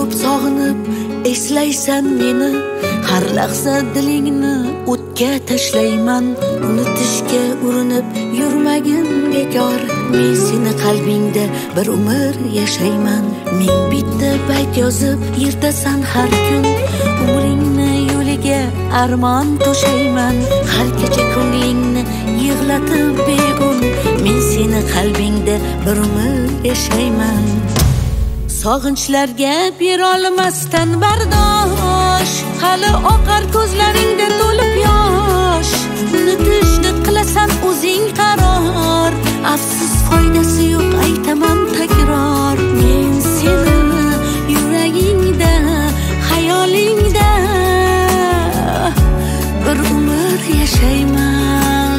ko'p sog'inib eslaysan meni, har lahza dilingni o'tga tashlayman. Unutishga urinib yurmagin bekor, men seni qalbingda bir umr yashayman. Ming bitta bayt yozib yirtasan har kun, umringni yo'liga armon to'shayman. Har kecha ko'nglingni yig'latib begun, men seni qalbingda bir umr yashayman. Sog'inchlarga berolmasdan bardosh, hali oqar ko'zlaringda to'lib yosh. Unutishni qilasan o'zing qaror, afsus foydasi yo'q aytaman takror. Men seni yuragingda, xayolingda bir umr yashayman.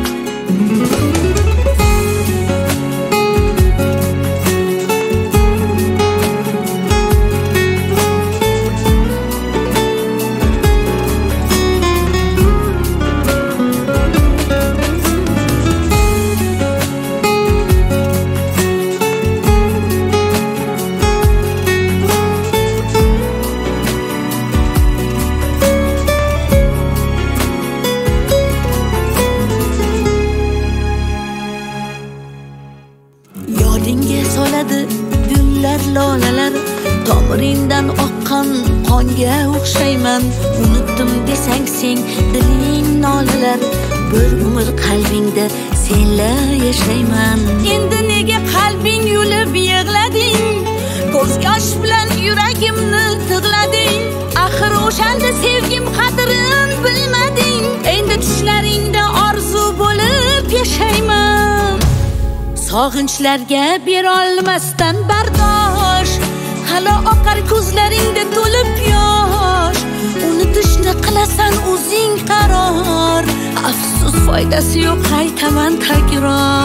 Yodingga soladi gullar, lolalar, tomiringdan oqqan qonga o'xshayman. Unutdim desang sen diling nolalar, bir umr qalbingda senla yashayman. Endi nega qalbing yulib yig'lading, ko'z yosh bilan yuragimni tig'lading. Axir o'shanda sevgim qadrin bilmading, endi tushlaringda orzu bo'lib yashayman. Sog'inchlarga berolmasdan bardosh, hali oqar ko'zlaringda to'lib yosh. Unutishni qilasan o'zing qaror, afsus foydasi yo'q aytaman takror.